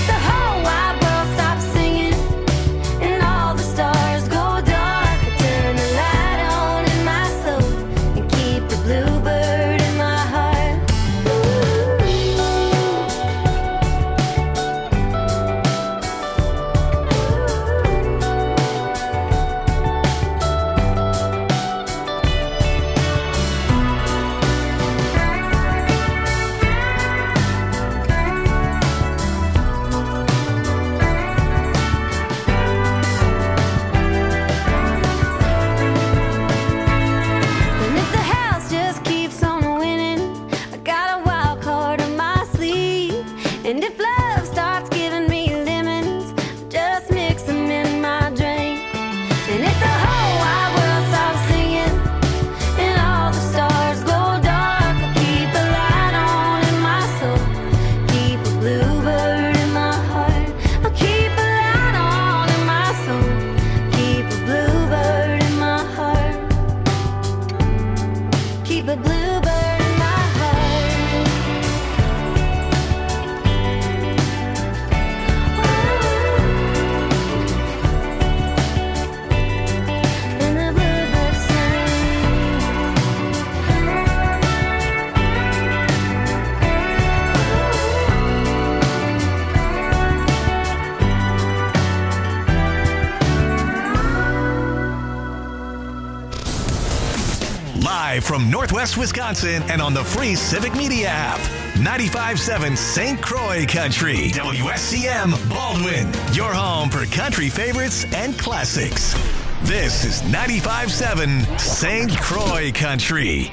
Live from Northwest Wisconsin and on the free Civic Media app. 95.7 St. Croix Country. WSCM Baldwin. Your home for country favorites and classics. This is 95.7 St. Croix Country.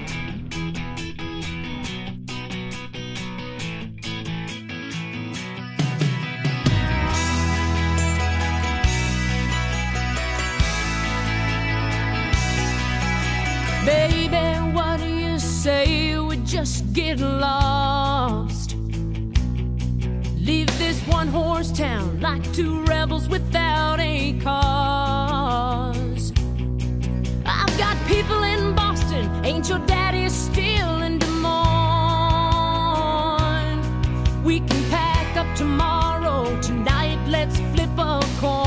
Baby, what do you say we just get lost? Leave this one-horse town like two rebels without a cause. I've got people in Boston, ain't your daddy still in Des Moines? We can pack up tomorrow, tonight let's flip a coin.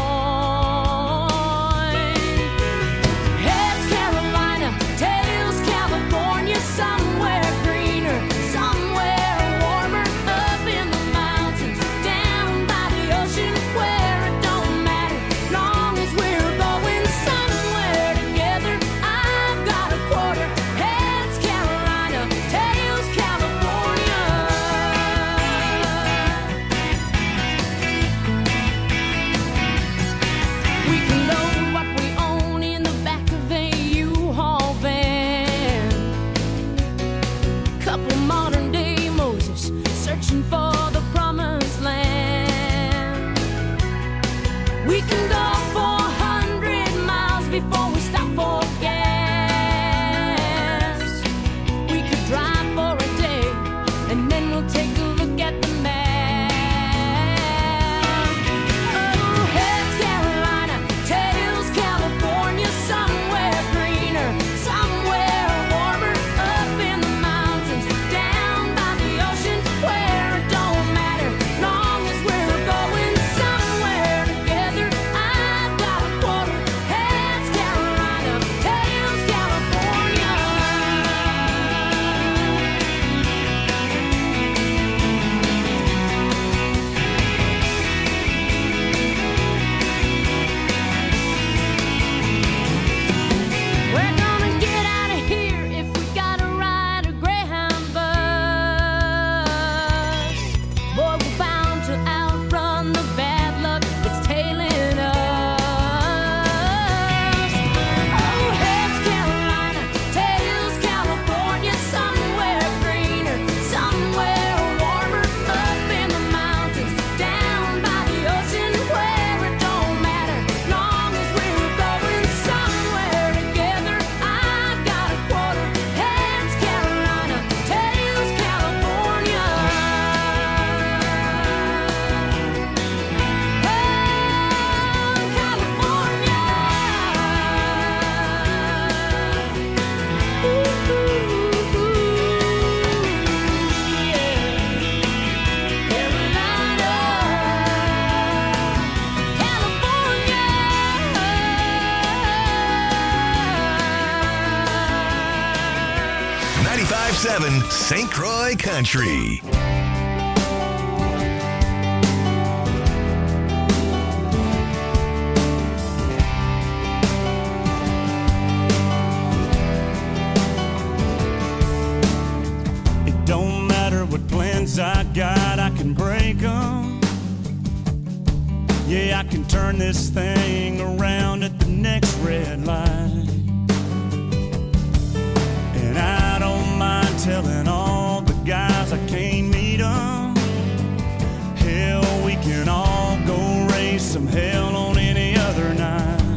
Somewhere greener, somewhere warmer, up in the mountains, down by the ocean, where it don't matter, long as we're going somewhere together. I've got a quarter, heads Carolina, tails California. 95.7 St. Croix Country. It don't matter what plans I got, I can break them. Yeah, I can turn this thing around at the next red light. And I don't mind telling all the guys I can't meet them. Hell, we can all go raise some hell on any other night.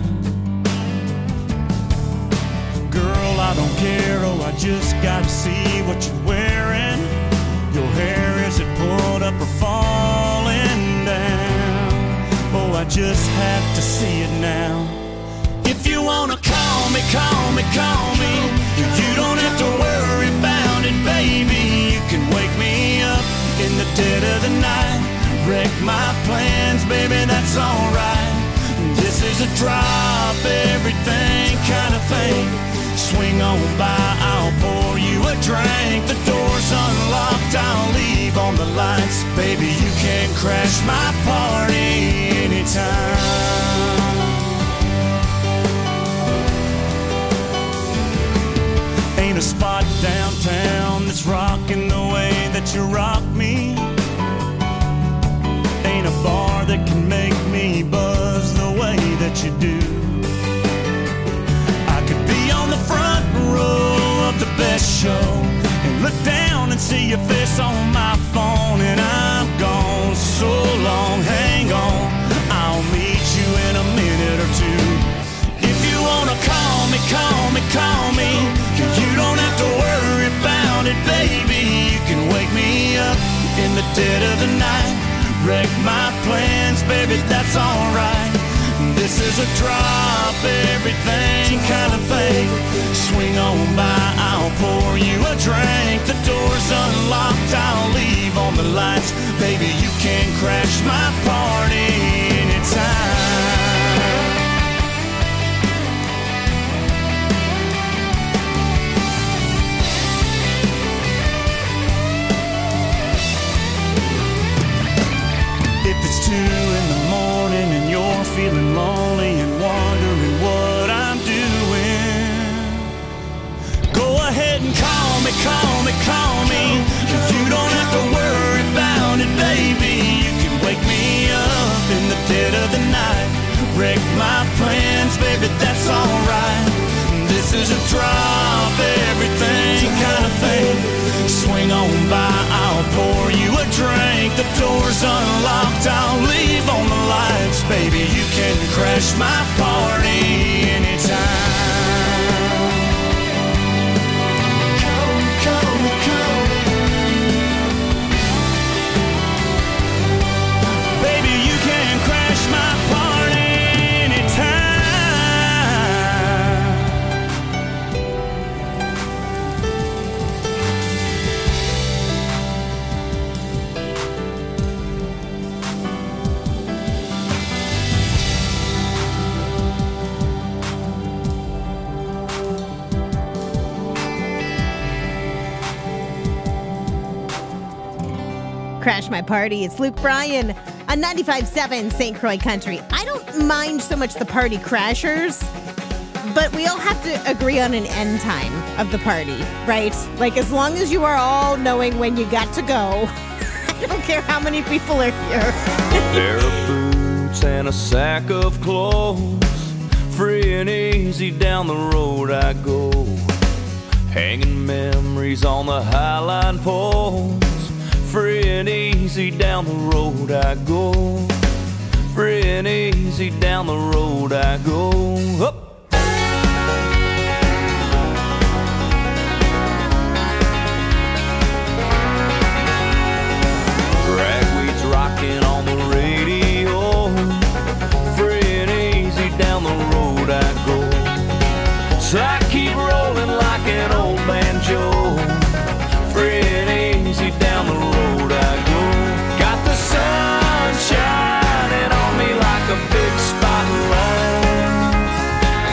Girl, I don't care, oh, I just gotta see what you're wearing. Your hair, is it pulled up or falling down? Oh, I just have to see it now. If you wanna call me, call me, call me. You don't have to worry about it, baby. You can wake me up in the dead of the night. Wreck my plans, baby, that's alright. This is a drop everything kind of thing. Swing on by, I'll pour you a drink. The door's unlocked, I'll leave on the lights. Baby, you can crash my party anytime. Ain't a spot downtown that's rocking the way that you rock me. Ain't a bar that can make me buzz the way that you do. I could be on the front row of the best show and look down and see your face on my phone. And I'm gone so long, hang on, I'll meet you in a minute or two. If you wanna call me, call me, call me. You don't have to worry about it, baby. You can wake me up in the dead of the night. Wreck my plans, baby, that's alright. This is a drop everything kind of thing. Swing on by, I'll pour you a drink. The door's unlocked, I'll leave on the lights. Baby, you can crash my party anytime. If it's 2 in the morning and you're feeling lonely and wondering what I'm doing, go ahead and call me, call me, call me. You don't have to worry about it, baby. You can wake me up in the dead of the night. Wreck my plans, baby, that's alright. This is a drop everything kind of thing. Swing on by, I'll pour you a drink. The door's unlocked, I'll leave on the lights. Baby, you can crash my party anytime. Come, come, come. Baby, you can crash my party anytime. Crash My Party. It's Luke Bryan on 95.7 St. Croix Country. I don't mind so much the party crashers, but we all have to agree on an end time of the party, right? Like, as long as you are all knowing when you got to go, I don't care how many people are here. A pair of boots and a sack of clothes, free and easy down the road I go, hanging memories on the highline poles. Free and easy down the road I go. Free and easy down the road I go. Up. Ragweed's rocking on the radio. Free and easy down the road I go. So I keep rolling like an old banjo. Free and easy down the road I go. Got the sun shining on me like a big spotlight.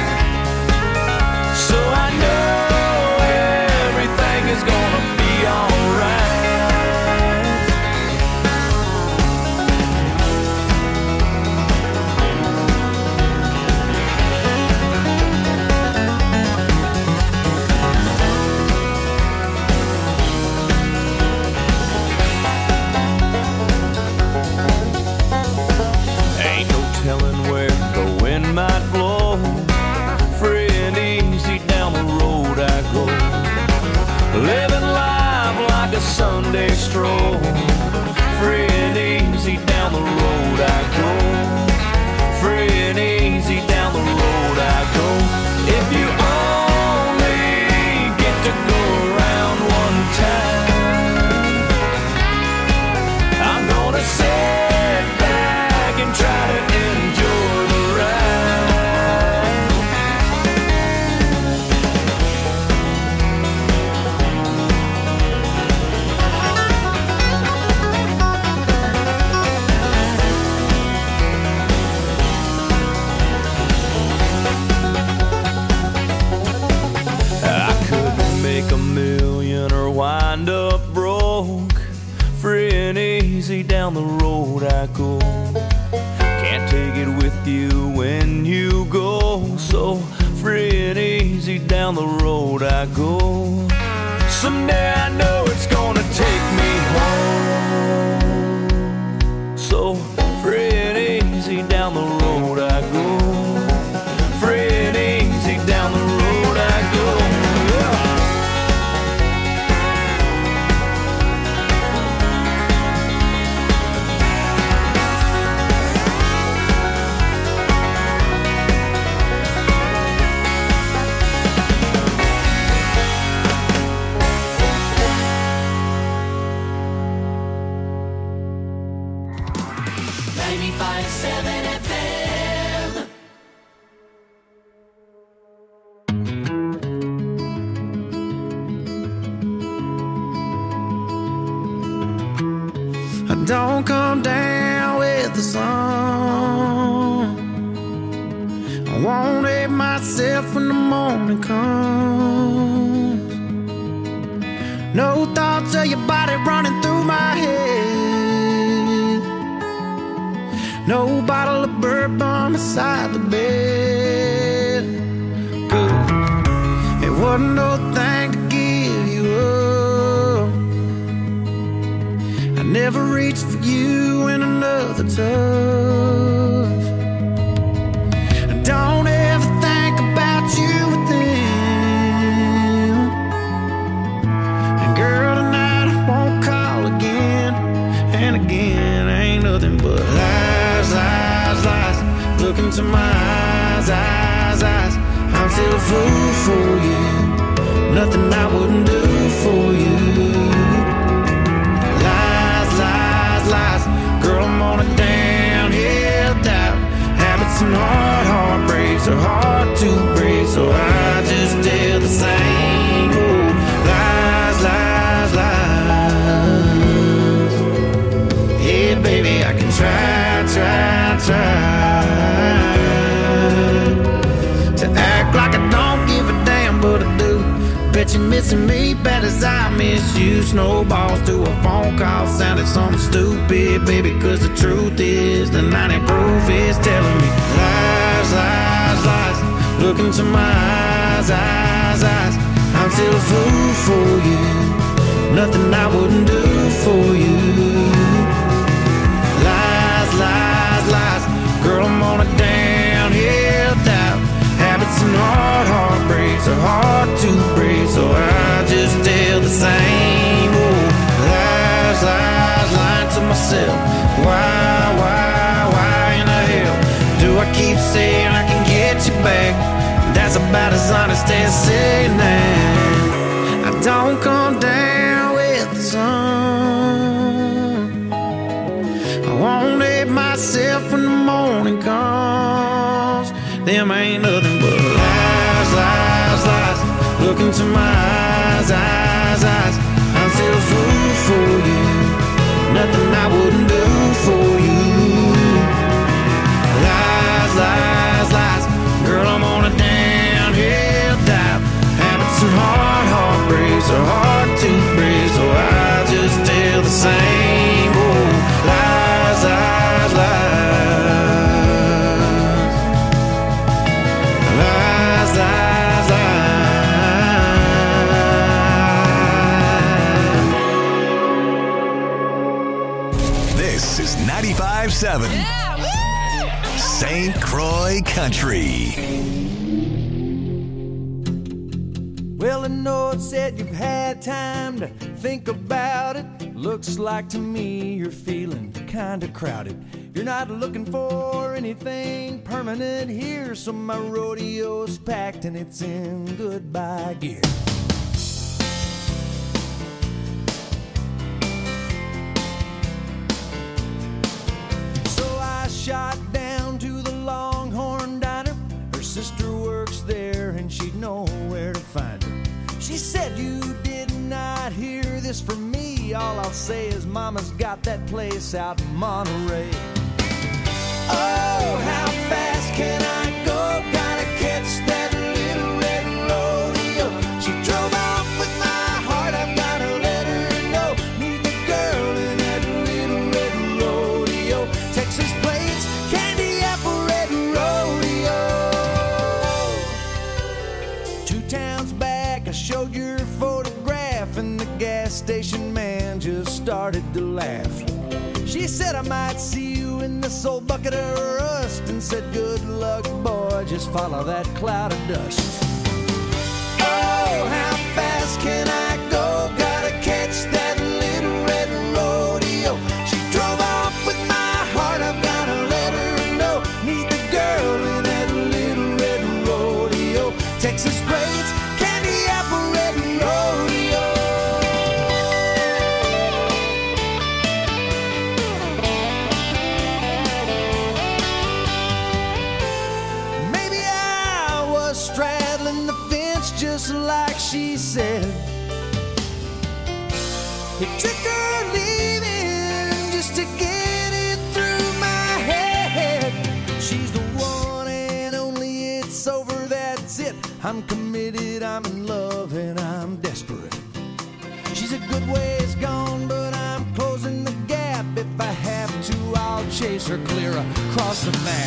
telling where the wind might blow. Free and easy down the road I go, living life like a Sunday stroll. Free and easy down the road I go, free and easy down the road I go. If you only get to go around one time, I'm gonna sit back and try to enjoy the ride. I couldn't make a million or wind up broke. Free and easy down the road I go. Can't take it with you when you go. So free and easy down the road I go. Someday I know it's gonna take me home. So free and easy down the road I go. Free and easy down the road I go. Yeah. Don't come down with the sun. I won't hate myself when the morning comes. No thoughts of your body running through my head. No bottle of bourbon beside the bed. Good. It wasn't no thing to give you up. I never reached for you in another touch. I don't ever think about you with them. And girl, tonight I won't call again. And again, ain't nothing but lies, lies, lies. Look into my eyes, eyes, eyes. I'm still a fool for you. Nothing I wouldn't do for you. Lies. Girl, I'm on a downhill doubt. Habits and heartbreaks are hard to break, so I just tell the same old lies, lies, lies. Yeah, baby, I can try to act like I don't give a damn, but I do. Bet you're missing me bad as I miss you. Snowballs to a phone call sounded something stupid, baby, cause the truth is the 90 proof is telling me lies, lies, lies. Look into my eyes, eyes, eyes. I'm still a fool for you. Nothing I wouldn't do for you. Lies, lies, lies. Girl, I'm on a downhill doubt. Habits and heartbreaks are hard to break, so I just tell the same old lies, lies, lying to myself. Why in the hell do I keep saying I can get you back? That's about as honest as saying that. I don't come down with the sun. I won't hate myself when the morning comes. Them ain't nothing but lies, lies, lies. Look into my eyes, eyes, eyes. I'm still a fool for you. Nothing I wouldn't do for you. Lies, lies, lies. Girl, I'm on a downhill dive. Habits and heartbreaks are hard to break, so I just tell the same old lies, lies, lies. Lies, lies, lies. This is 95.7. St. Croix Country. Well, I know it said you've had time to think about it. Looks like to me you're feeling kinda crowded. You're not looking for anything permanent here, so my rodeo's packed and it's in goodbye gear. So I shot down to the Longhorn Diner. Her sister works there and she'd know where to find her. She said, you did not hear this from me. All I'll say is Mama's got that place out in Monterey. Oh, how fast can I go? Gotta catch that little red rodeo. She drove off with my heart, I've gotta let her know. Meet the girl in that little red rodeo. Texas plates, candy apple red rodeo. 2 towns back, I showed your photograph, and the gas station man just started to laugh. She said I might see you in this old bucket of rust, and said good luck boy, just follow that cloud of dust. Oh, how fast can I go? Gotta catch that little red rodeo. She drove off with my heart, I've gotta let her know. Meet the girl in that little red rodeo. Texas plates, candy apple red rodeo. Straddling the fence just like she said. It took her leaving just to get it through my head. She's the one and only, it's over, that's it. I'm committed, I'm in love, and I'm desperate. She's a good ways gone, but I'm closing the gap. If I have to, I'll chase her clear across the map.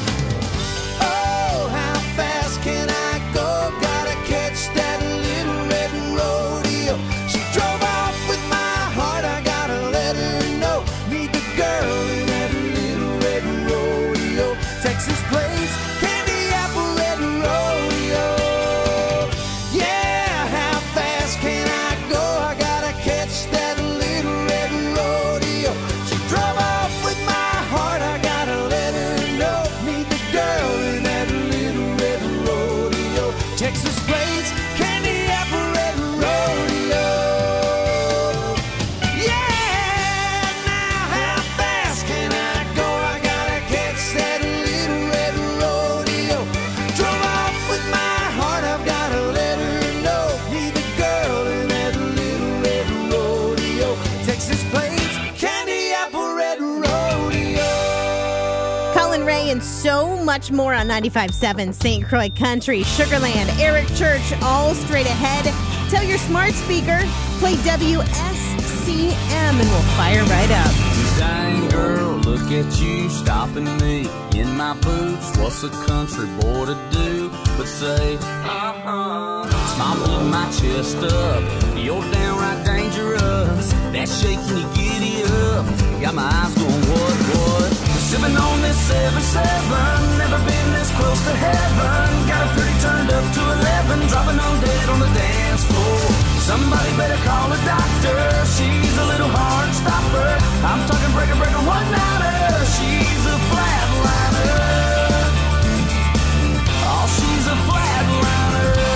Oh, how fast can I go? Gotta catch that little red rodeo. She drove off with my heart, I gotta let her know. Meet the girl in that little red rodeo. Texas plates, candy apple red rodeo. Yeah, how fast can I go? I gotta catch that little red rodeo. She drove off with my heart, I gotta let her know. Meet the girl in that little red rodeo. Texas plates, candy apple red rodeo. Yeah, now how fast can I go? I gotta catch that little red rodeo. Drove off with my heart, I've gotta let her know. Meet the girl in that little red rodeo. Texas plates, candy apple red rodeo. Colin Ray and so much more on 95.7 St. Croix Country. Sugarland, Eric Church, all straight ahead. Tell your smart speaker, play WSCM, and we'll fire right up. Dang girl, look at you stopping me in my boots. What's a country boy to do but say, Smile pulling my chest up. You're downright dangerous. That shaking you giddy up. Got my eyes going what? Sipping on this 7-7. Never been this close to heaven. Got a pretty turned up to 11. Dropping on dead on the dance floor. Somebody better call a doctor. She's a little heart stopper. I'm talking breaker, one-nighter. She's a flatliner. Oh, she's a flatliner.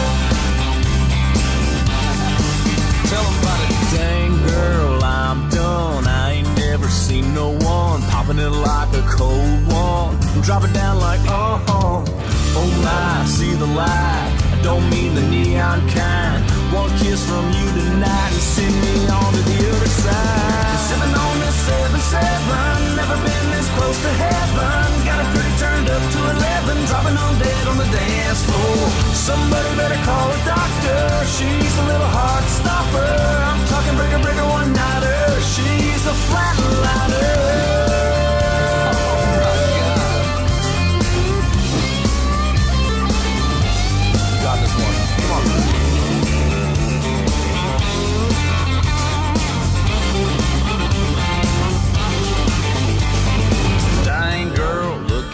Tell 'em about it. Dang girl, I'm done. I ain't never seen no one popping it like a cold one. Drop it down like oh my, see the light. I don't mean the neon kind. One kiss from you tonight and send me on to the other side. Sipping on this 7-7. Never been this close to heaven. Got it pretty turned up to 11. Dropping on dead on the dance floor. Somebody better call a doctor. She's a little heart stopper. I'm talking breaker, one-nighter. She's a flatliner.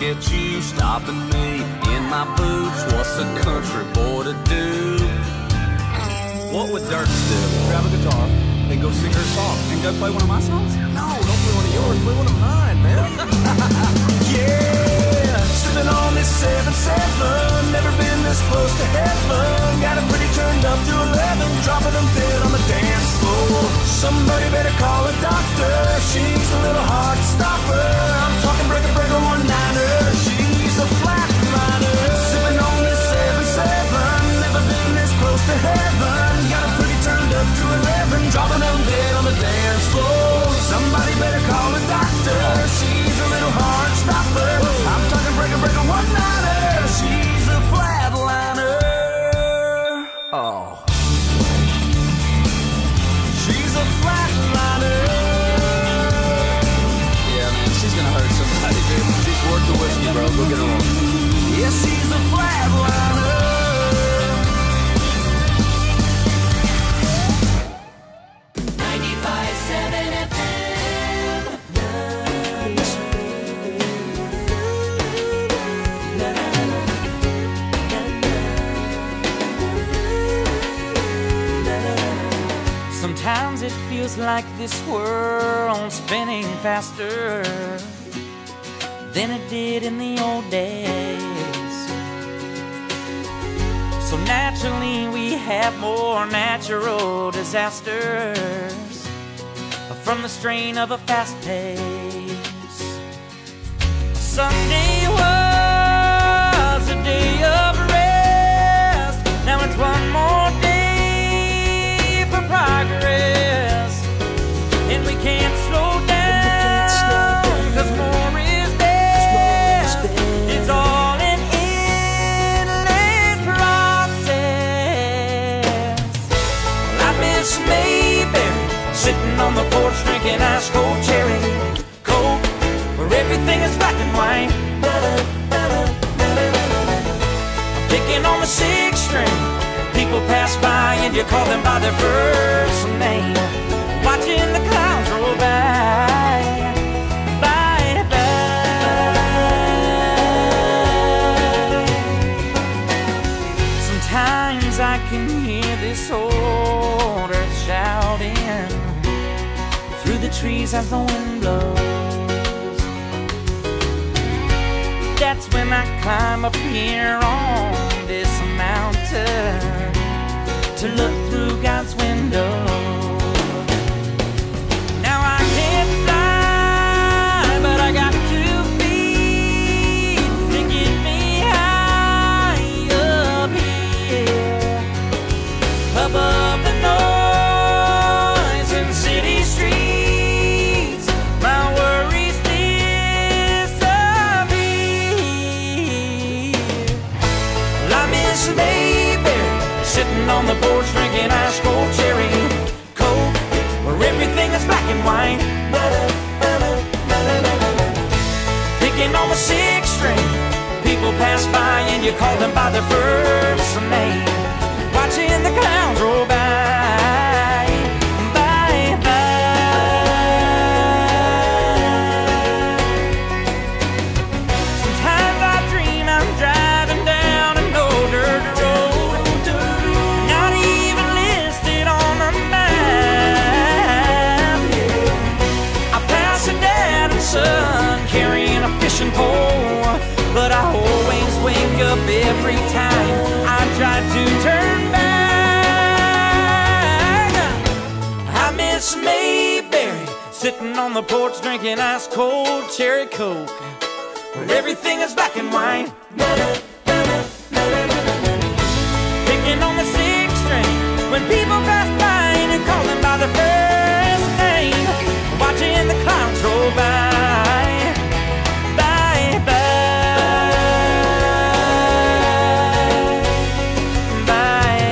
at you stopping me in my boots. What's a country boy to do? What would Dirk do? Grab a guitar and go sing her song. And go play one of my songs? No, don't play one of yours. Play one of mine, man. Yeah, sitting on this 7-7, never been this close to heaven. Got it pretty turned up to 11, dropping them dead on the dance floor. Somebody better call a doctor. She's a little hard to stop her. I'm talking breaker, breaker, one-niner. She's a flatliner. Sipping on this 7-7, never been this close to heaven. Got it pretty turned up to 11, dropping them dead on the dance floor. Somebody better call a doctor. She's a little hard to stop her. I'm talking breaker, breaker, one-niner. She's a flatliner. Oh. She's a flatliner. Yeah, man, she's gonna hurt somebody, dude. She's worth the whiskey, bro. Go get her on. Yeah, she's a flatliner. 95.7 FM. Sometimes it feels like this world's spinning faster than it did in the old days. So naturally we have more natural disasters from the strain of a fast pace. Sunday was a day of rest. Now it's one more day for progress, and we can't slow down, 'cause more is best. It's all an endless process. I miss Mayberry, sitting on the porch drinking ice cold cherry Coke, where everything is black and white. Picking on the 6th string, people pass by and you call them by their first name. Watching the clouds roll by, bye bye. Sometimes I can hear this old earth shouting through the trees as the wind blows. That's when I climb up here on this mountain to look through God's window. Now I can't fly, but I got 2 feet to get me high up here, above the noise in city streets. My worries disappear. Well, I miss Mayberry, sitting on the porch drinking ice cold cherry Coke, where everything is black and white. Picking on the 6th string, people pass by and you call them by their first name. Watching the clouds roll by, bye bye. Sometimes I dream I'm driving down an old dirt road, not even listed on the map. I pass a dad and son carrying a fishing pole, but I always wake up every time I try to turn back. I miss Mayberry, sitting on the porch drinking ice cold cherry Coke, where everything is black and white. Picking on the 6th string, when people pass by and you call them by their first name. Watching the clouds roll by, bye bye, bye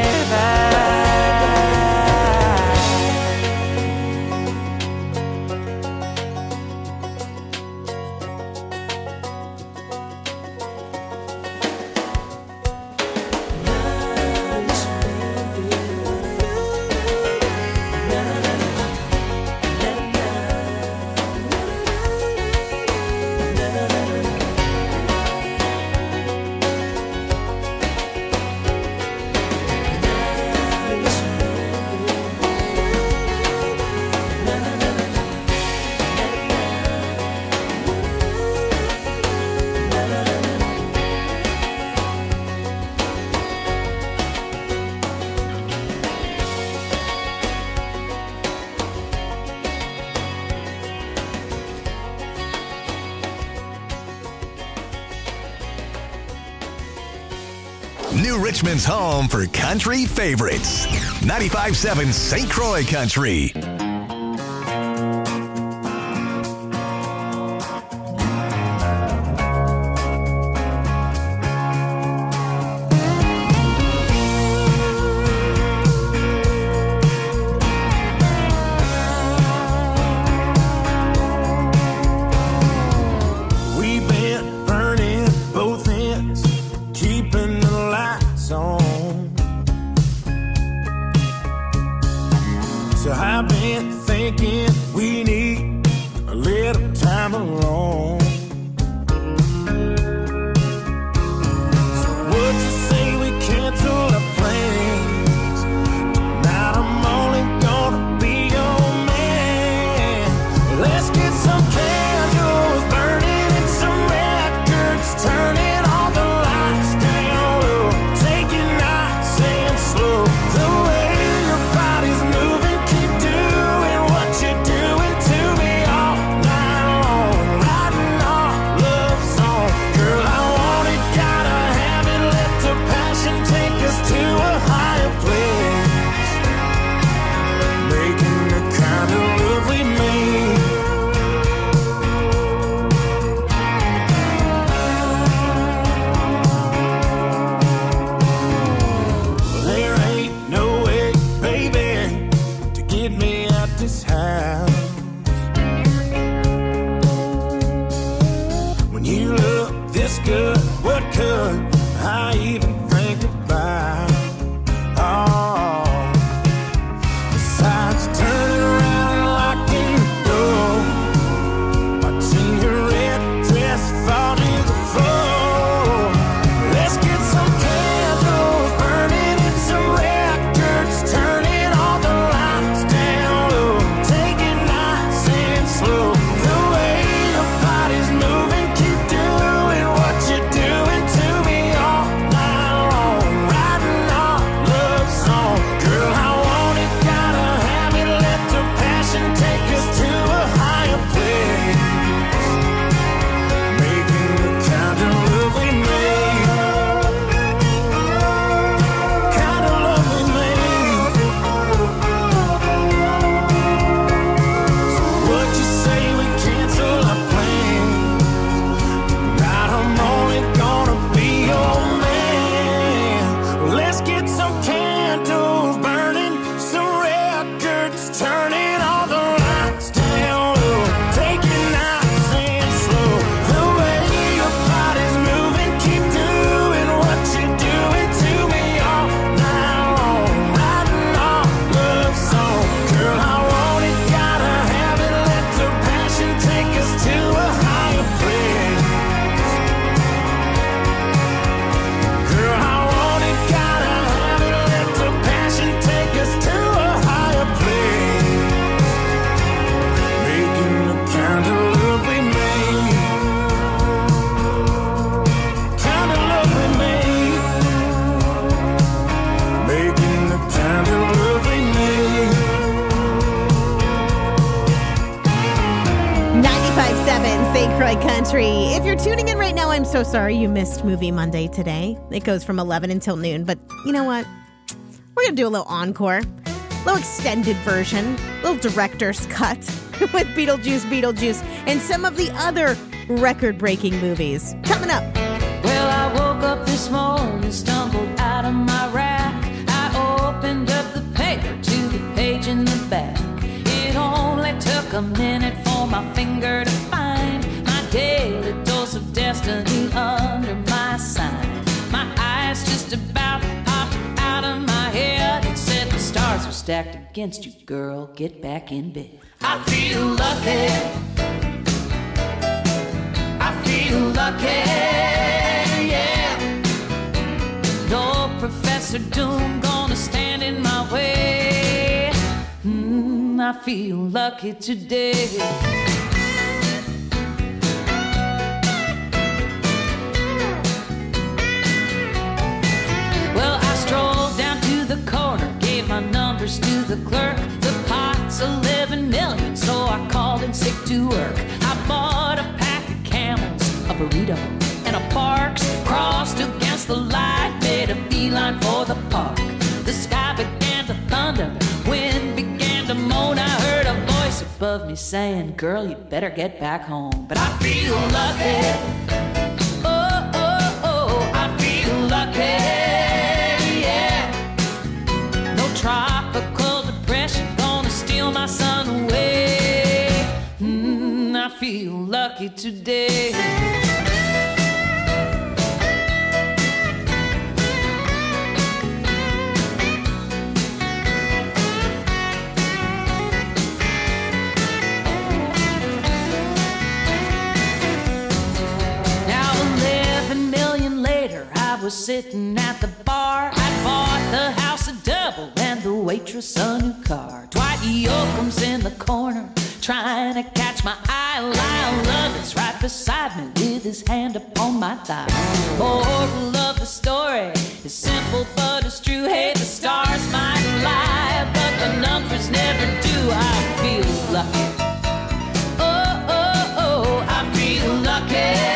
New Richmond's home for country favorites. 95.7 St. Croix Country. If you're tuning in right now, I'm so sorry you missed Movie Monday today. It goes from 11 until noon, but you know what? We're going to do a little encore, a little extended version, a little director's cut with Beetlejuice, and some of the other record-breaking movies. Coming up. Well, I woke up this morning, stumbled out of my rack. I opened up the paper to the page in the back. It only took a minute for my finger to find my daily dose of destiny under my sign. My eyes just about popped out of my head. It said the stars were stacked against you, girl. Get back in bed. I feel lucky. I feel lucky, yeah. No Professor Doom gonna stand in my way. I feel lucky today. Well, I strolled down to the corner, gave my numbers to the clerk. The pot's 11 million, so I called in sick to work. I bought a pack of Camels, a burrito, and a Barks. Crossed against the light, made made a beeline for the park. The sky began to thunder, wind began to moan. I heard a voice above me saying, girl, you better get back home. But I feel lucky. Oh, oh, oh, I feel lucky. Yeah. No tropical depression gonna steal my sun away. I feel lucky today. Was sitting at the bar. I bought the house a double and the waitress a new car. Dwight Yoakam's in the corner trying to catch my eye. Lyle Lovett's right beside me with his hand upon my thigh. Moral of the story is simple but it's true. Hey, the stars might lie, but the numbers never do. I feel lucky. Oh, oh, oh, I feel lucky.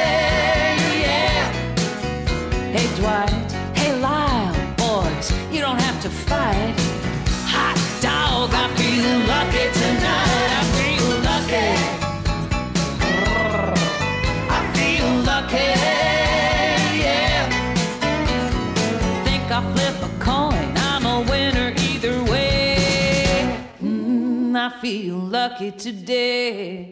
Hey Dwight, hey Lyle, boys, you don't have to fight. Hot dog, I feel lucky tonight. I feel lucky. I feel lucky, yeah. Think I'll flip a coin, I'm a winner either way. I feel lucky today.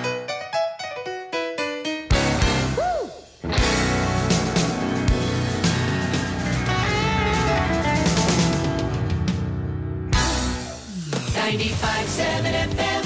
95.7 FM.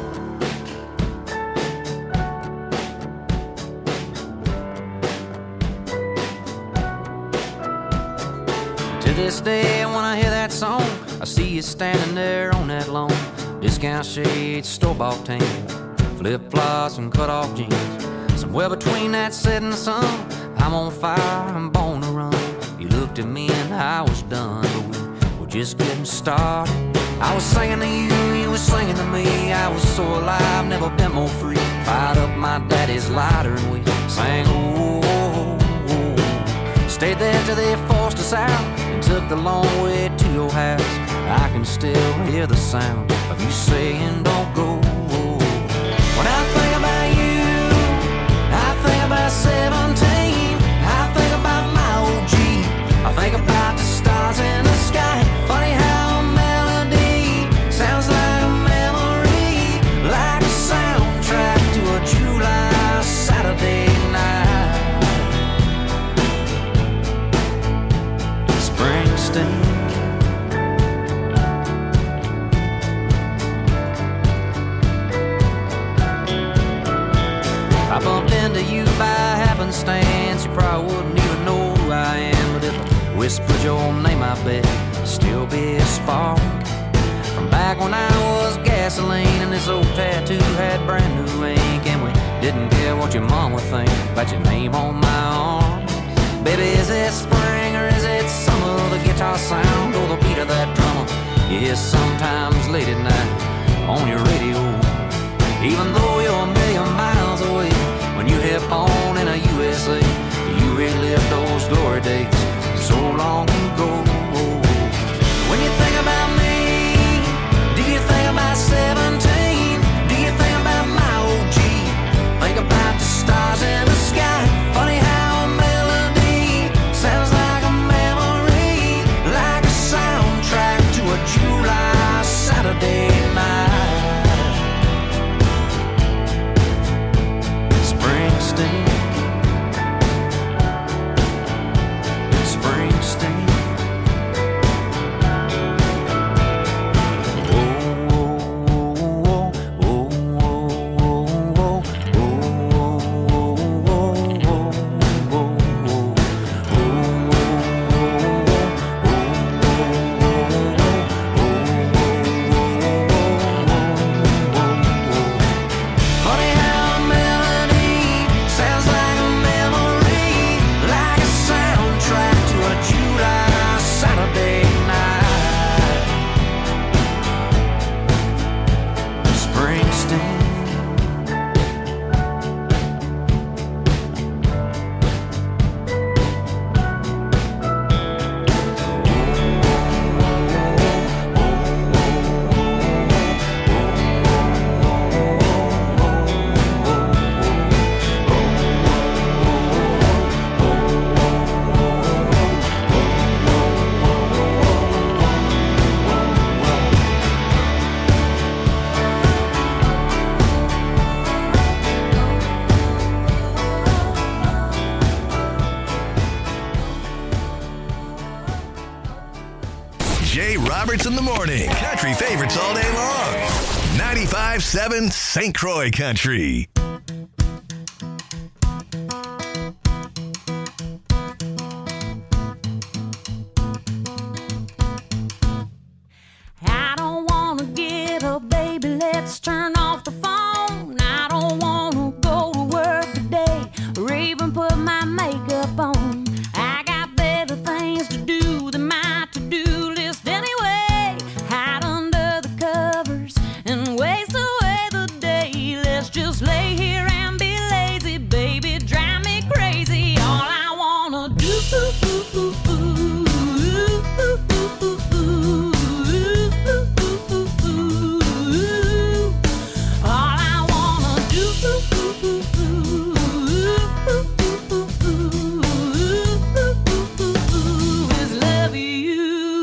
To this day, when I hear that song, I see you standing there on that lawn. Discount shades, store-bought tan, flip-flops and cut-off jeans. Somewhere between that set and the sun, I'm on fire, I'm born to run. You looked at me and I was done, but we were just getting started. I was singing to you, you were singing to me. I was so alive, never been more free. Fired up my daddy's lighter and we sang, oh, oh, oh. Stayed there till they forced us out and took the long way to your house. I can still hear the sound of you saying, don't go. When I think about you, I think about 17. I think about my old Jeep. I think about the stars in the sky. Funny how sounds like a memory, like a soundtrack to a July Saturday night. Springsteen. I bumped into you by happenstance. You probably wouldn't even know who I am, but if I whispered your name, I bet it'd still be a spark. From back when I was gasoline and this old tattoo had brand new ink, and we didn't care what your mom would think about your name on my arm. Baby, is it spring or is it summer? The guitar sound or the beat of that drummer you hear sometimes late at night on your radio. Even though you're a million miles away, when you hit on in a USA, you relive those glory days so long ago. When you think about me, do you think about 17? Do you think about my old Jeep? Think about the stars in the sky. Funny how a melody sounds like a memory, like a soundtrack to a July Saturday night. Springsteen. BJ Roberts in the morning. Country favorites all day long. 95.7 St. Croix Country. I don't wanna get up, baby, let's turn off the phone. I don't wanna go to work today or even put my makeup on. I got better things to do than my to-do list anyway. Hide under the covers and waste away the day. Let's just lay here and be lazy, baby, drive me crazy. All I wanna do is love you.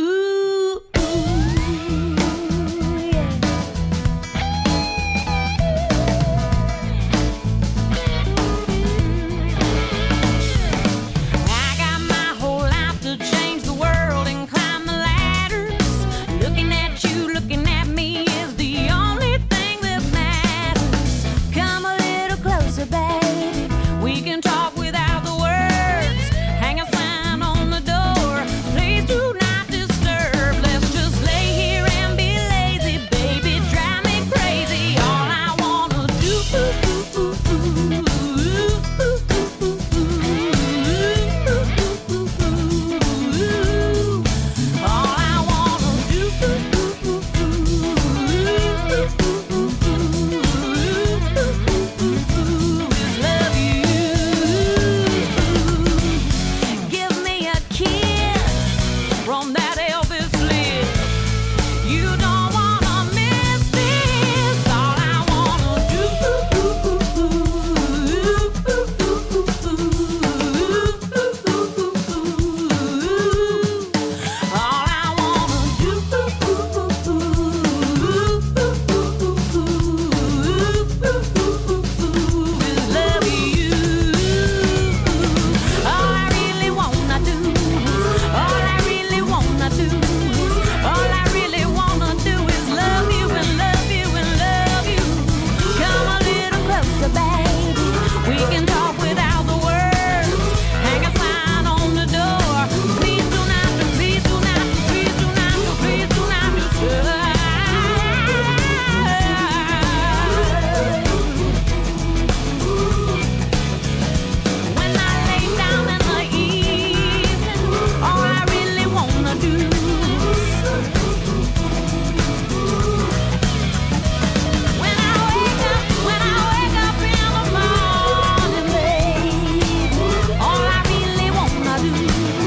I got my whole life to change the world and climb the ladders. Looking at you, looking at me is the only thing that matters. Come a little closer, baby. We can talk without the words. Hang a sign on the door. Please do not disturb. Let's just lay here and be lazy, baby. Drive me crazy. All I wanna do. All I wanna do is love you. Give me a kiss from that Elvis lips. You don't wanna miss this. All I wanna do. All I wanna do is love you. All I really wanna do, all I really wanna do, all I really wanna do is love you and love you and love you. Come a little closer, baby. We can talk without the words. Hang a sign on the door. Please do not, please do not, please do not, please do not disturb. When I lay down in the evening, all I really wanna do. When I wake up in the morning, baby, all I really wanna do.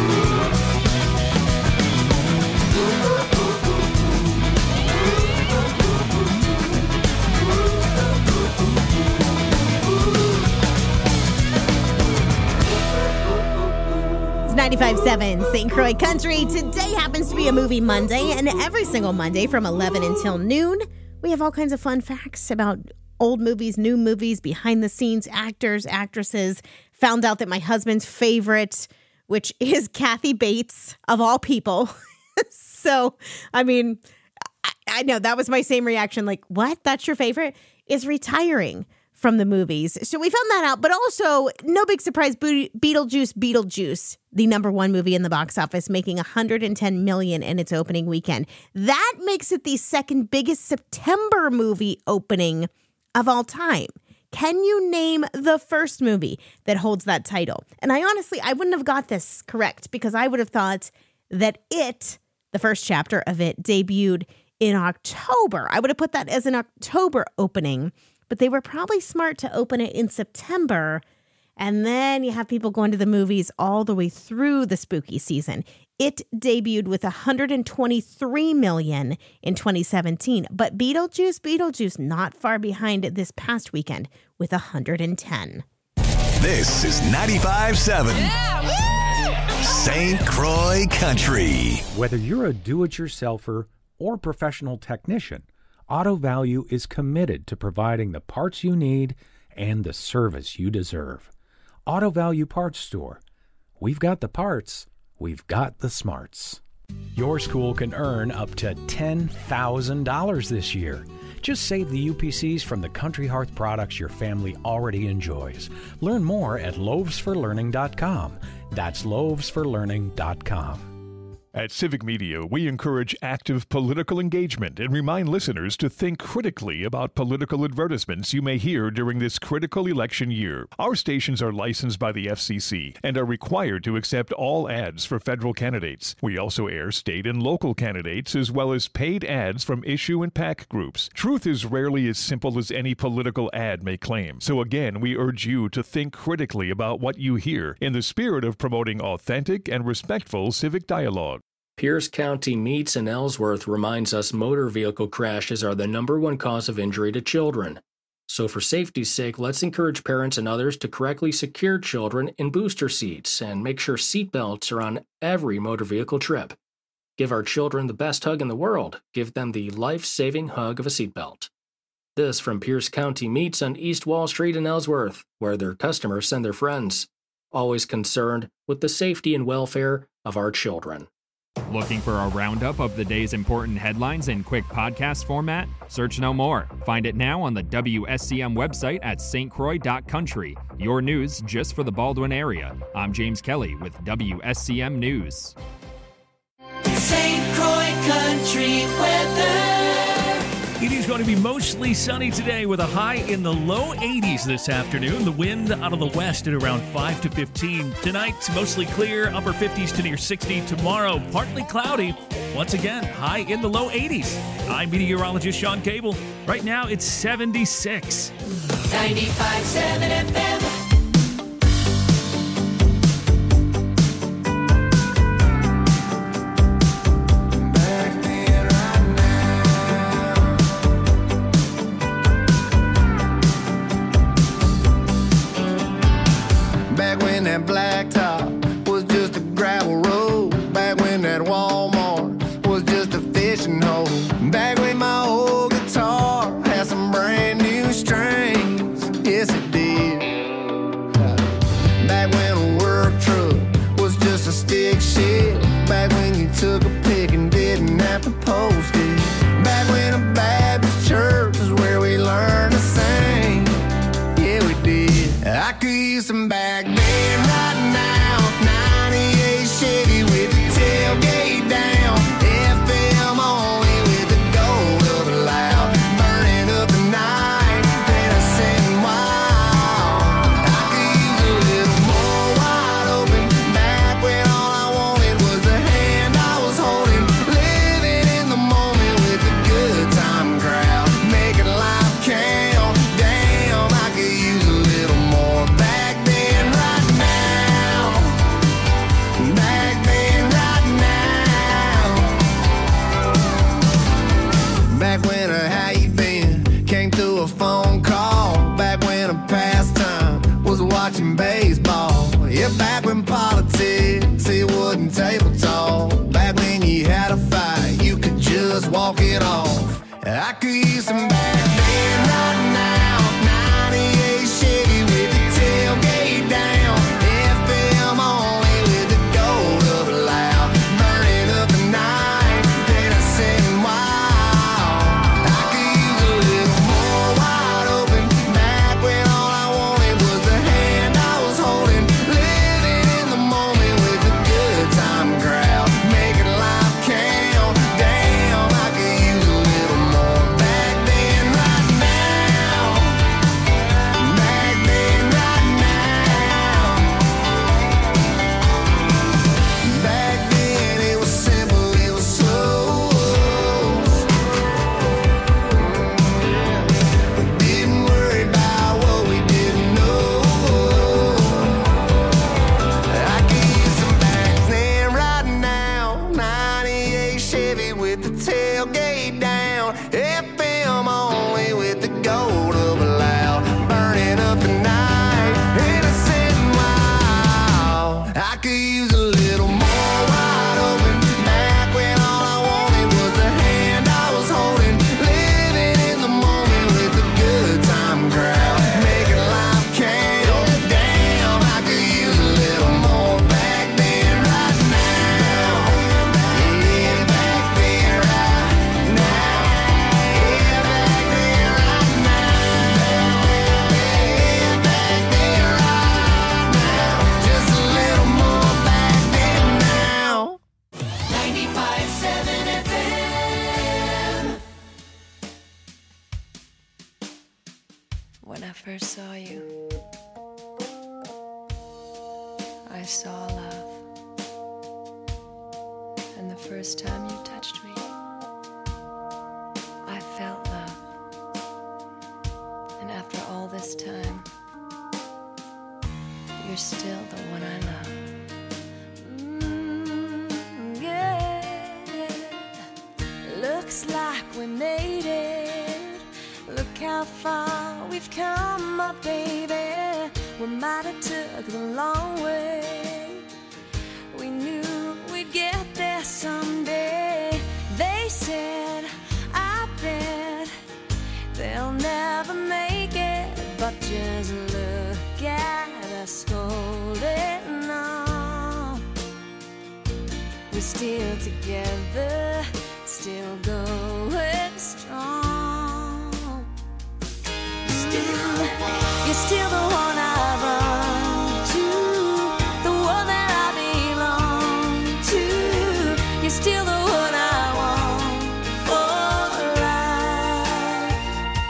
95.7 St. Croix Country. Today happens to be a movie Monday, and every single Monday from 11 until noon, we have all kinds of fun facts about old movies, new movies, behind the scenes, actors, actresses. Found out that my husband's favorite, which is Kathy Bates, of all people. So, I mean, I know that was my same reaction. Like, what? That's your favorite? Is retiring from the movies. So we found that out. But also, no big surprise, Beetlejuice, the number one movie in the box office, making $110 million in its opening weekend. That makes it the second biggest September movie opening of all time. Can you name the first movie that holds that title? And I wouldn't have got this correct because I would have thought that the first chapter of it, debuted in October. I would have put that as an October opening, but they were probably smart to open it in September. And then you have people going to the movies all the way through the spooky season. It debuted with $123 million in 2017, but Beetlejuice not far behind this past weekend with 110. This is 95.7 St. Croix Country. Whether you're a do-it-yourselfer or professional technician, Auto Value is committed to providing the parts you need and the service you deserve. Auto Value Parts Store. We've got the parts. We've got the smarts. Your school can earn up to $10,000 this year. Just save the UPCs from the Country Hearth products your family already enjoys. Learn more at loavesforlearning.com. That's loavesforlearning.com. At Civic Media, we encourage active political engagement and remind listeners to think critically about political advertisements you may hear during this critical election year. Our stations are licensed by the FCC and are required to accept all ads for federal candidates. We also air state and local candidates as well as paid ads from issue and PAC groups. Truth is rarely as simple as any political ad may claim. So again, we urge you to think critically about what you hear in the spirit of promoting authentic and respectful civic dialogue. Pierce County Meats in Ellsworth reminds us motor vehicle crashes are the #1 cause of injury to children. So for safety's sake, let's encourage parents and others to correctly secure children in booster seats and make sure seatbelts are on every motor vehicle trip. Give our children the best hug in the world. Give them the life-saving hug of a seatbelt. This from Pierce County Meats on East Wall Street in Ellsworth, where their customers send their friends. Always concerned with the safety and welfare of our children. Looking for a roundup of the day's important headlines in quick podcast format? Search no more. Find it now on the WSCM website at stcroix.country. Your news just for the Baldwin area. I'm James Kelly with WSCM News. St. Croix Country weather. It is going to be mostly sunny today with a high in the low 80s this afternoon. The wind out of the west at around 5 to 15. Tonight, mostly clear, upper 50s to near 60. Tomorrow, partly cloudy. Once again, high in the low 80s. I'm meteorologist Sean Cable. Right now, it's 76. 95.7 FM. That blacktop was just a gravel road. Back when that Walmart was just a fishing hole. Back when my old guitar had some brand new strings. Yes, it did. Back when a work truck was just a stick shift. Back when you took a pic and didn't have to post it. Back when a Baptist church was where we learned to sing. Yeah, we did. I could use some back then. Right now, 98 Chevy with the tailgate down. FM only with the gold of the loud. Burning up the night, then I sitting wild. I could use a little more wide open. Back when all I wanted was the hand I was holding. Living in the moment with a good time crowd. Making life count. Damn, I could use a little more back then, right now. Back then, right now. Back when a how you been came through a phone call. Back when a pastime was watching baseball. Yeah, back when politics, it wasn't table talk. Back when you had a fight, you could just walk it off. I could use some back then, right now. 98 Chevy with the tailgate down. FM only with the gold of the loud. Burning up the night, then I sitting wild. I could use a little more wide open. Back when all I wanted was the hand I was holding. Living in the moment with a good time crowd. Making life count. Damn, I could use a little more back then, right now. Back then, right now. Back then it was simple, it was slow. We didn't worry about what we didn't know. I could use some back then, right now. 98 Chevy with the tailgate down. FM only with the gold of a loud. Burning up the night, innocent and wild. I could use a little more wide open. Back when all I wanted was the hand I was holding. Living in the moment with a good time crowd. Making life count. Damn, I could use a little more back then, right now. Yeah. I saw love. And the first time you touched me, I felt love. And after all this time, you're still the one I love. Yeah. Looks like we made it. Look how far we've come, my baby. We might have took the long way. We knew we'd get there someday. They said, I bet they'll never make it. But just look at us holding on. We're still together, still going strong. You're still the one I run to, the one that I belong to. You're still the one I want for life.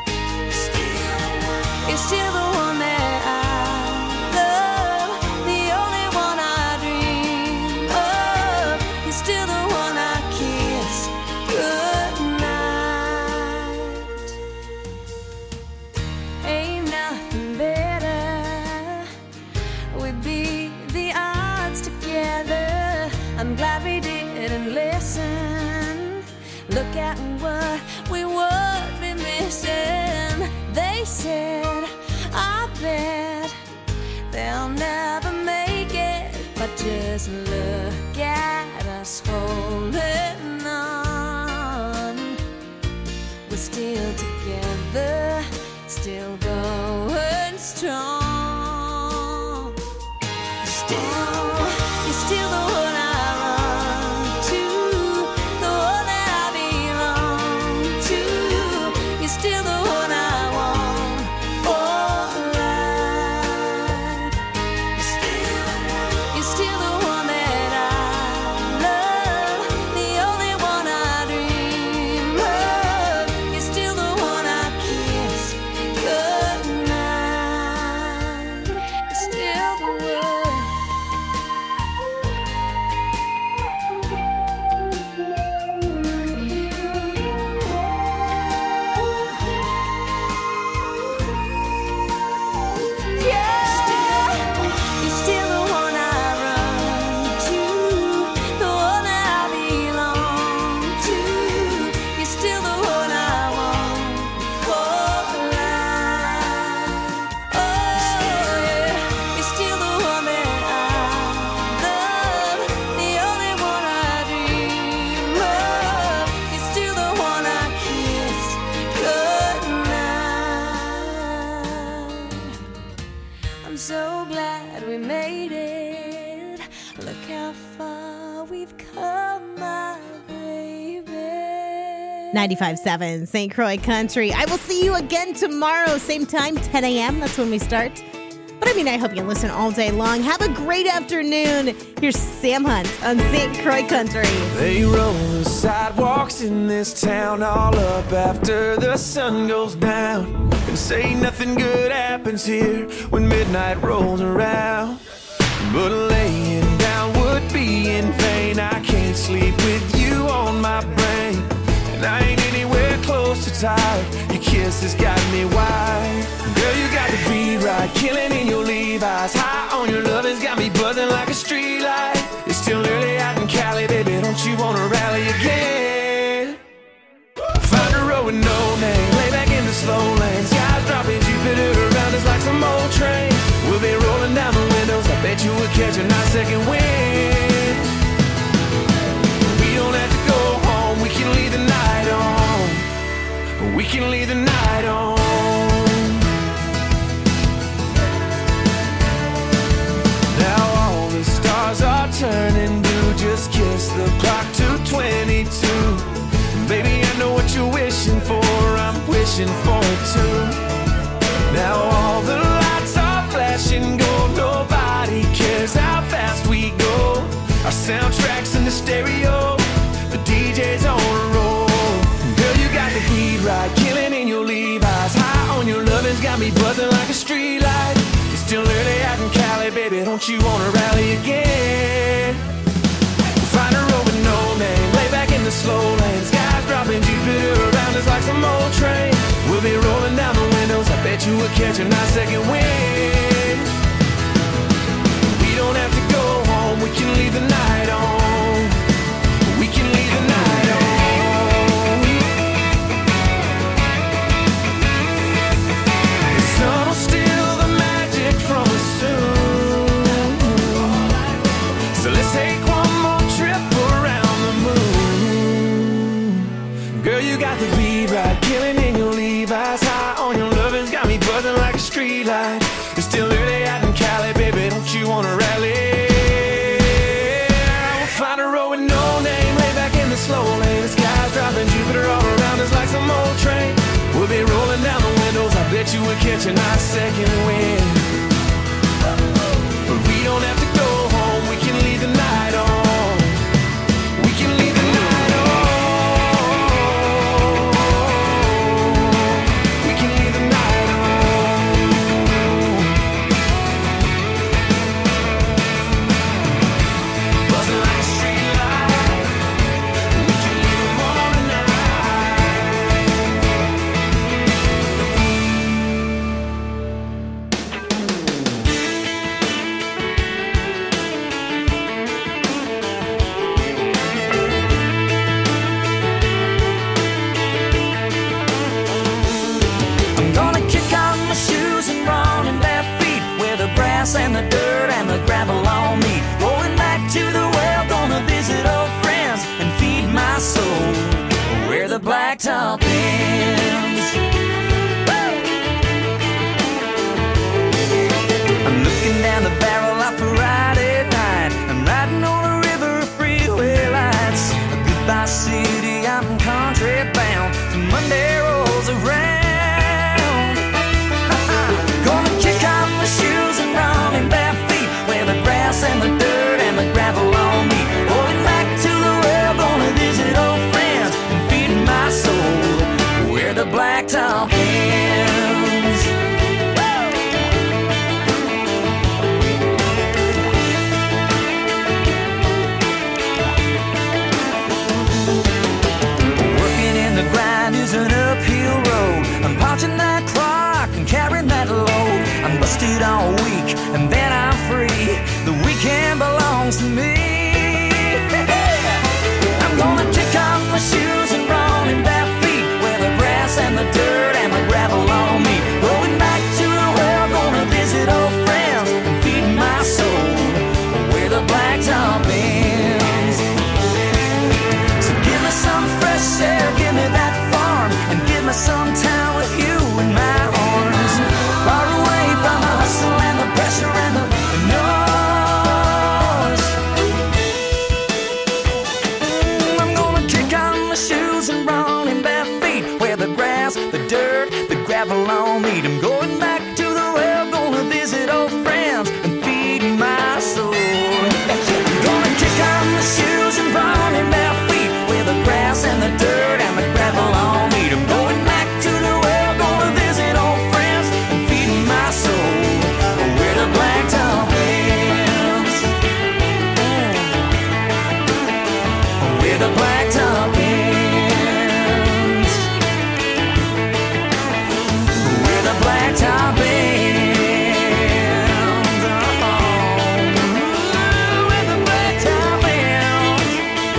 You're still the one that I love, the only one I dream of. You're still the one I kiss goodnight. Ain't nothing better. We beat the odds together. I'm glad we didn't listen. Look at what we would be missing. They said, I bet they'll never make it. But just look at us holding on. We're still together, still going strong. You're still the one I run to, the one that I belong to. You're still the one I want for life. You're still the one that I love, the only one I dream of. You're still the one I kiss goodnight. You're still the one. You're still the one I run to, the one that I belong to. You're still the one I want for life. Oh yeah, you're still the one that I love, the only one I dream of. You're still the one I kiss goodnight. I'm so glad we made it. Look how far we've come, my baby. 95.7 St. Croix Country. I will see you again tomorrow, same time, 10 a.m. That's when we start. But I mean, I hope you listen all day long. Have a great afternoon. Here's Sam Hunt on St. Croix Country. They roll the sidewalks in this town all up after the sun goes down, and say nothing good happens here when midnight rolls around. But laying down would be in vain. I can't sleep with you on my brain, and I ain't anywhere close to tired. Your kiss has got me wired. Girl, you got the beat right, killing in your Levi's. High on your love has got me buzzing like a street light. It's still early out in Cali, baby, don't you wanna rally again? Find a road with no name, lay back in the slow lane. Skies dropping, Jupiter around us like some old train. We'll be rolling down the windows, I bet you we'll catch a nice second wind. We don't have to go home, we can leave the night on. We can leave the night on. Now all the stars are turning blue. Just kiss the clock to 22. Baby, I know what you're wishing for, I'm wishing for it too. Now all the lights are flashing gold. Nobody cares how fast we go. Our soundtrack's in the stereo, the DJ's on a roll. Girl, you got the beat right, killing in your Levi's. High on your lovin's got me buzzing like a street light. It's still early out in Cali, baby, don't don't you wanna rally again? Find a road with no name, lay back in the slow lane. Skies dropping, Jupiter around us like some old train. We'll be rolling down the windows, I bet you we'll catch a nice second wind. We don't have to go home, we can leave the night on. We can leave the night on. The sun will steal the magic from us soon. So let's take one more trip around the moon. Girl, you got the beat right, killing in your Levi's. High on your lovers, got me buzzing like a street light. It's still early out in Cali, baby, don't you wanna rally? We'll find a road with no name, lay back in the slow lane. The sky's dropping, Jupiter all around us like some old train. We'll be rolling down the windows, I bet you we'll catch a nice second wind. But we don't have to go home, we can leave the night on. We can leave the night on. We can leave the night on. Buzzing like a street light. We can leave them all I'm gonna kick off my shoes and run in bare feet where the grass and the dirt and the gravel all meet. Going back to the well, gonna visit old friends and feed my soul where the blacktop ends. Woo! I'm looking down the barrel of a Friday night. I'm riding on a river of freeway lights. Goodbye city, I'm country bound. Monday rolls around. Gonna kick off my shoes and run in bare feet where the grass and the dirt and the gravel all meet. Going back to the well, gonna visit old friends and feed my soul where the blacktop ends. Working in the grind is an uphill road. I'm punching that clock and carrying that load. I'm busted all week and then I'm free. The weekend belongs to me. I'm gonna kick off my shoes and run in bare feet where the grass and the dirt and the gravel all meet. Going back to the well, gonna visit old friends and feed my soul where the blacktop ends. So give me some fresh air, give me that farm, and give me some time with you in my arms. Far away from the hustle and the pressure and the noise. I'm gonna kick on my shoes and run in bare feet where the grass, the dirt, the gravel all meet. I'm going back to the well, gonna visit old friends and feed my soul. I'm gonna kick on my shoes and run in bare feet where the grass and the dirt and the gravel all meet. I'm going back to the well, gonna visit old friends and feed my soul where the blacktop ends. Where the blacktop ends. Where the blacktop ends. Oh, where the blacktop ends.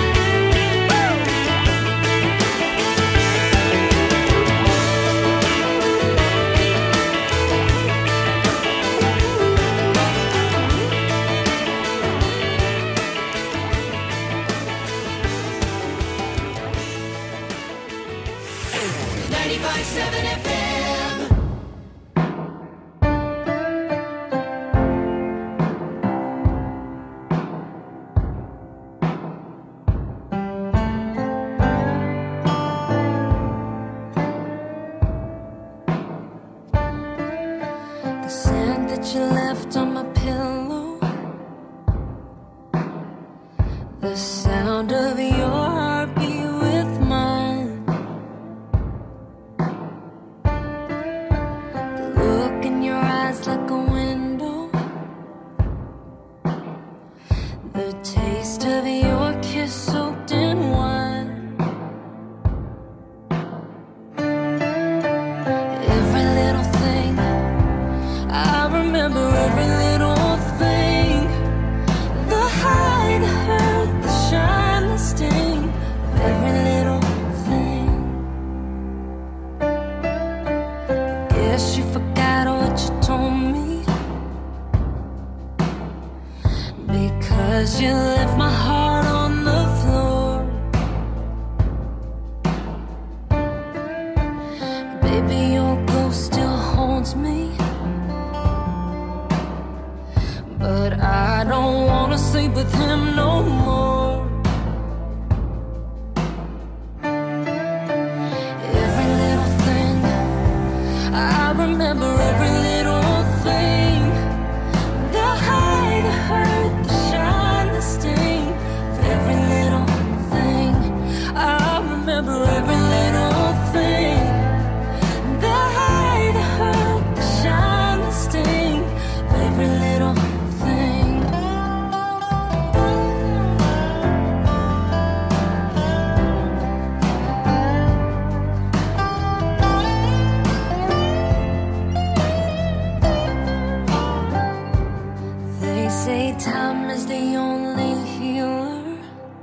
The sand that you left on my pillow, the sound of your heartbeat with mine, the look in your eyes like a window The taste of your kiss soaked in wine. Every little thing, I remember every little thing. The high, the hurt, the shine, the sting of every little thing. Guess you forgot what you told me, because you left my heart on the floor. Baby, your ghost still haunts me, but I don't wanna sleep with him no more. Every little thing, I remember every little thing. The high, the hurt, the shine, the sting of every little thing. I remember every little thing. The high, the hurt, the shine, the sting of every little thing. They say time is the only healer.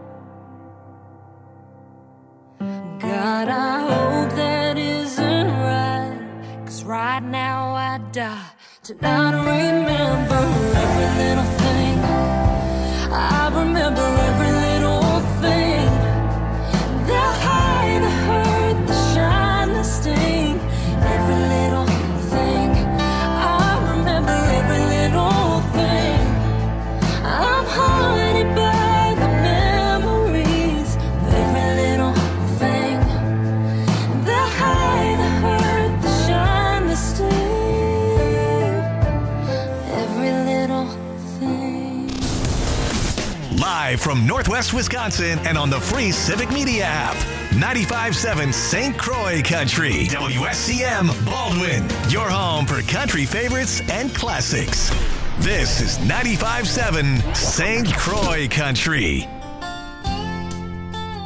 God, I hope that isn't right, 'cause right now I die to not remember every little thing. I remember every little thing. The high, the hurt, the shine, the sting, every little thing. I remember every little thing. I'm haunted by the memories of every little thing. The high, the hurt, the shine, the sting, every little thing. Live from Northwest Wisconsin and on the free Civic Media app. 95.7 St. Croix Country. WSCM Baldwin. Your home for country favorites and classics. This is 95.7 St. Croix Country.